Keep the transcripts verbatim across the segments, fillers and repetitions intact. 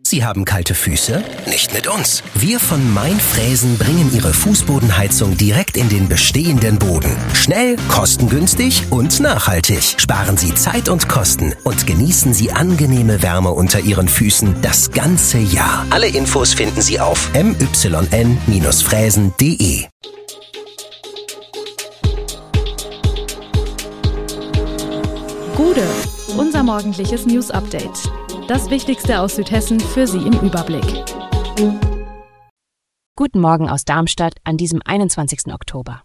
Sie haben kalte Füße? Nicht mit uns. Wir von Mainfräsen bringen Ihre Fußbodenheizung direkt in den bestehenden Boden. Schnell, kostengünstig und nachhaltig. Sparen Sie Zeit und Kosten und genießen Sie angenehme Wärme unter Ihren Füßen das ganze Jahr. Alle Infos finden Sie auf m y n fräsen punkt d e. Gude, unser morgendliches News-Update. Das Wichtigste aus Südhessen für Sie im Überblick. Guten Morgen aus Darmstadt an diesem einundzwanzigsten Oktober.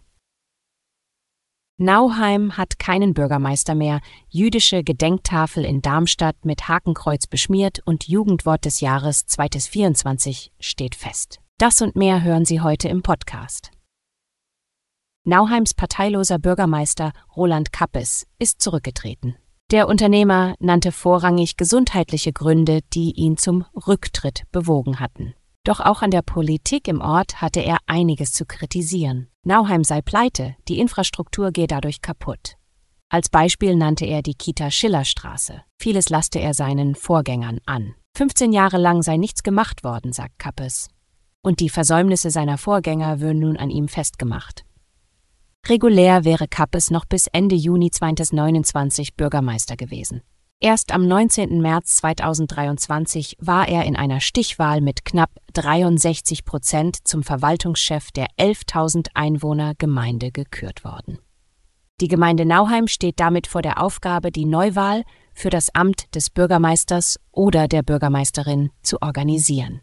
Nauheim hat keinen Bürgermeister mehr, jüdische Gedenktafel in Darmstadt mit Hakenkreuz beschmiert und Jugendwort des Jahres zweitausendvierundzwanzig steht fest. Das und mehr hören Sie heute im Podcast. Nauheims parteiloser Bürgermeister Roland Kappes ist zurückgetreten. Der Unternehmer nannte vorrangig gesundheitliche Gründe, die ihn zum Rücktritt bewogen hatten. Doch auch an der Politik im Ort hatte er einiges zu kritisieren. Nauheim sei pleite, die Infrastruktur gehe dadurch kaputt. Als Beispiel nannte er die Kita Schillerstraße. Vieles lasste er seinen Vorgängern an. fünfzehn Jahre lang sei nichts gemacht worden, sagt Kappes. Und die Versäumnisse seiner Vorgänger würden nun an ihm festgemacht. Regulär wäre Kappes noch bis Ende Juni zweitausendneunundzwanzig Bürgermeister gewesen. Erst am neunzehnten März zweitausenddreiundzwanzig war er in einer Stichwahl mit knapp dreiundsechzig Prozent zum Verwaltungschef der elftausend Einwohner Gemeinde gekürt worden. Die Gemeinde Nauheim steht damit vor der Aufgabe, die Neuwahl für das Amt des Bürgermeisters oder der Bürgermeisterin zu organisieren.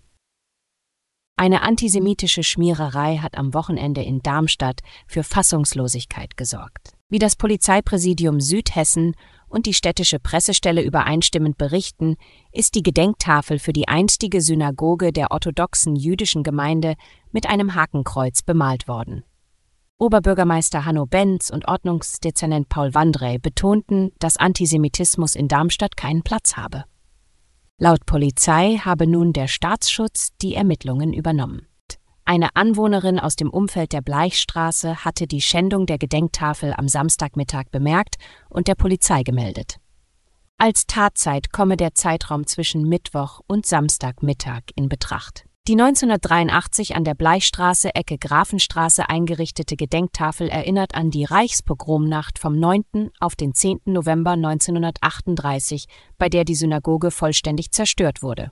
Eine antisemitische Schmiererei hat am Wochenende in Darmstadt für Fassungslosigkeit gesorgt. Wie das Polizeipräsidium Südhessen und die städtische Pressestelle übereinstimmend berichten, ist die Gedenktafel für die einstige Synagoge der orthodoxen jüdischen Gemeinde mit einem Hakenkreuz bemalt worden. Oberbürgermeister Hanno Benz und Ordnungsdezernent Paul Wandrey betonten, dass Antisemitismus in Darmstadt keinen Platz habe. Laut Polizei habe nun der Staatsschutz die Ermittlungen übernommen. Eine Anwohnerin aus dem Umfeld der Bleichstraße hatte die Schändung der Gedenktafel am Samstagmittag bemerkt und der Polizei gemeldet. Als Tatzeit komme der Zeitraum zwischen Mittwoch und Samstagmittag in Betracht. Die neunzehnhundertdreiundachtzig an der Bleichstraße Ecke Grafenstraße eingerichtete Gedenktafel erinnert an die Reichspogromnacht vom neunten auf den zehnten November neunzehnhundertachtunddreißig, bei der die Synagoge vollständig zerstört wurde.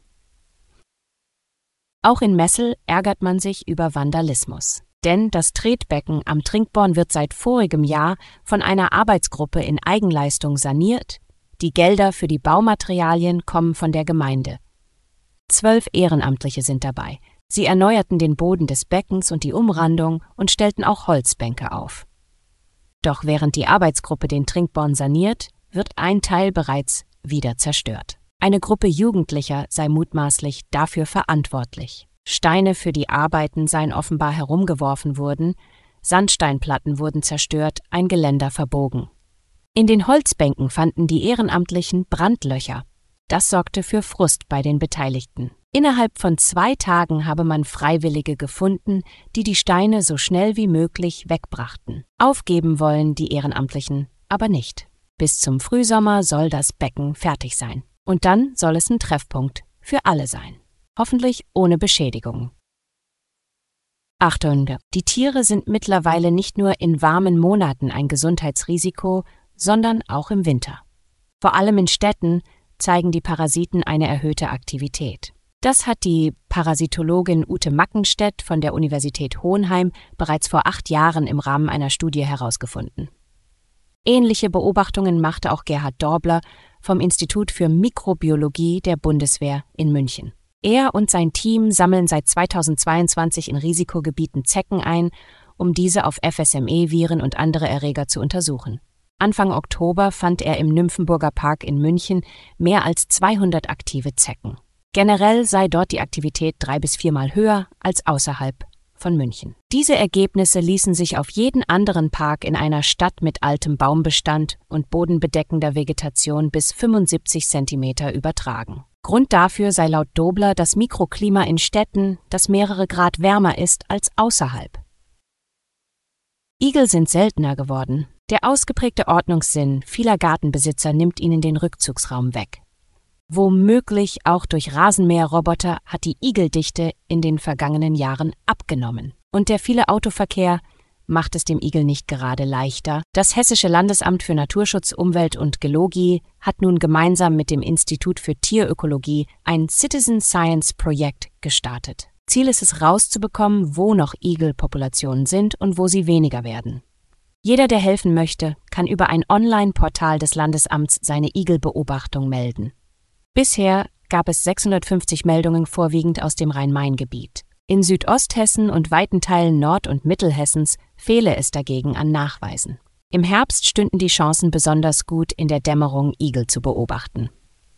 Auch in Messel ärgert man sich über Vandalismus. Denn das Tretbecken am Trinkborn wird seit vorigem Jahr von einer Arbeitsgruppe in Eigenleistung saniert. Die Gelder für die Baumaterialien kommen von der Gemeinde. Zwölf Ehrenamtliche sind dabei. Sie erneuerten den Boden des Beckens und die Umrandung und stellten auch Holzbänke auf. Doch während die Arbeitsgruppe den Trinkborn saniert, wird ein Teil bereits wieder zerstört. Eine Gruppe Jugendlicher sei mutmaßlich dafür verantwortlich. Steine für die Arbeiten seien offenbar herumgeworfen worden, Sandsteinplatten wurden zerstört, ein Geländer verbogen. In den Holzbänken fanden die Ehrenamtlichen Brandlöcher. Das sorgte für Frust bei den Beteiligten. Innerhalb von zwei Tagen habe man Freiwillige gefunden, die die Steine so schnell wie möglich wegbrachten. Aufgeben wollen die Ehrenamtlichen aber nicht. Bis zum Frühsommer soll das Becken fertig sein. Und dann soll es ein Treffpunkt für alle sein. Hoffentlich ohne Beschädigungen. Achtung, die Tiere sind mittlerweile nicht nur in warmen Monaten ein Gesundheitsrisiko, sondern auch im Winter. Vor allem in Städten zeigen die Parasiten eine erhöhte Aktivität. Das hat die Parasitologin Ute Mackenstedt von der Universität Hohenheim bereits vor acht Jahren im Rahmen einer Studie herausgefunden. Ähnliche Beobachtungen machte auch Gerhard Dorbler vom Institut für Mikrobiologie der Bundeswehr in München. Er und sein Team sammeln seit zweitausendzweiundzwanzig in Risikogebieten Zecken ein, um diese auf F S M E-Viren und andere Erreger zu untersuchen. Anfang Oktober fand er im Nymphenburger Park in München mehr als zweihundert aktive Zecken. Generell sei dort die Aktivität drei- bis viermal höher als außerhalb von München. Diese Ergebnisse ließen sich auf jeden anderen Park in einer Stadt mit altem Baumbestand und bodenbedeckender Vegetation bis fünfundsiebzig Zentimeter übertragen. Grund dafür sei laut Dobler das Mikroklima in Städten, das mehrere Grad wärmer ist als außerhalb. Igel sind seltener geworden. Der ausgeprägte Ordnungssinn vieler Gartenbesitzer nimmt ihnen den Rückzugsraum weg. Womöglich auch durch Rasenmäherroboter hat die Igeldichte in den vergangenen Jahren abgenommen. Und der viele Autoverkehr macht es dem Igel nicht gerade leichter. Das Hessische Landesamt für Naturschutz, Umwelt und Geologie hat nun gemeinsam mit dem Institut für Tierökologie ein Citizen Science Projekt gestartet. Ziel ist es, rauszubekommen, wo noch Igelpopulationen sind und wo sie weniger werden. Jeder, der helfen möchte, kann über ein Online-Portal des Landesamts seine Igelbeobachtung melden. Bisher gab es sechshundertfünfzig Meldungen, vorwiegend aus dem Rhein-Main-Gebiet. In Südosthessen und weiten Teilen Nord- und Mittelhessens fehle es dagegen an Nachweisen. Im Herbst stünden die Chancen besonders gut, in der Dämmerung Igel zu beobachten.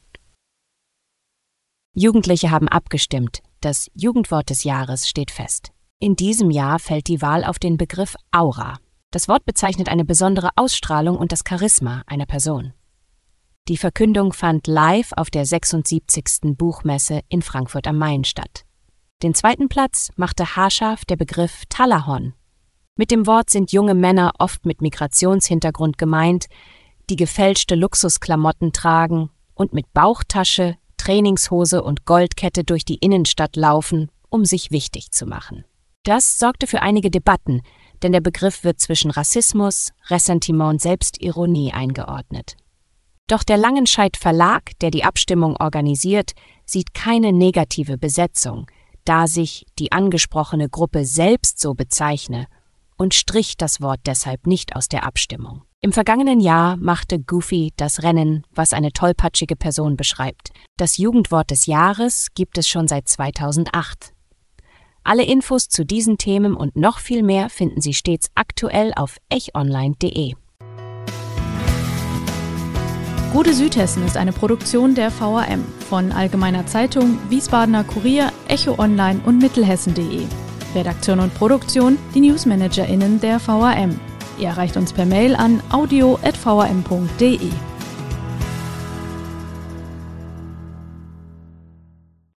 Jugendliche haben abgestimmt. Das Jugendwort des Jahres steht fest. In diesem Jahr fällt die Wahl auf den Begriff Aura. Das Wort bezeichnet eine besondere Ausstrahlung und das Charisma einer Person. Die Verkündung fand live auf der sechsundsiebzigsten Buchmesse in Frankfurt am Main statt. Den zweiten Platz machte haarscharf der Begriff Talahon. Mit dem Wort sind junge Männer oft mit Migrationshintergrund gemeint, die gefälschte Luxusklamotten tragen und mit Bauchtasche, Trainingshose und Goldkette durch die Innenstadt laufen, um sich wichtig zu machen. Das sorgte für einige Debatten, denn der Begriff wird zwischen Rassismus, Ressentiment und Selbstironie eingeordnet. Doch der Langenscheidt Verlag, der die Abstimmung organisiert, sieht keine negative Besetzung, da sich die angesprochene Gruppe selbst so bezeichne, und strich das Wort deshalb nicht aus der Abstimmung. Im vergangenen Jahr machte Goofy das Rennen, was eine tollpatschige Person beschreibt. Das Jugendwort des Jahres gibt es schon seit zweitausendacht. Alle Infos zu diesen Themen und noch viel mehr finden Sie stets aktuell auf echonline punkt de. Gute Südhessen ist eine Produktion der V A M von Allgemeiner Zeitung, Wiesbadener Kurier, Echo Online und Mittelhessen punkt de. Redaktion und Produktion, die NewsmanagerInnen der V A M. Ihr erreicht uns per Mail an audio at v a m punkt de.